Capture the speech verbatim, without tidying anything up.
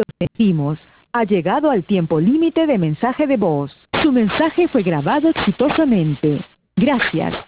Lo sentimos. Ha llegado al tiempo límite de mensaje de voz. Su mensaje fue grabado exitosamente. Gracias.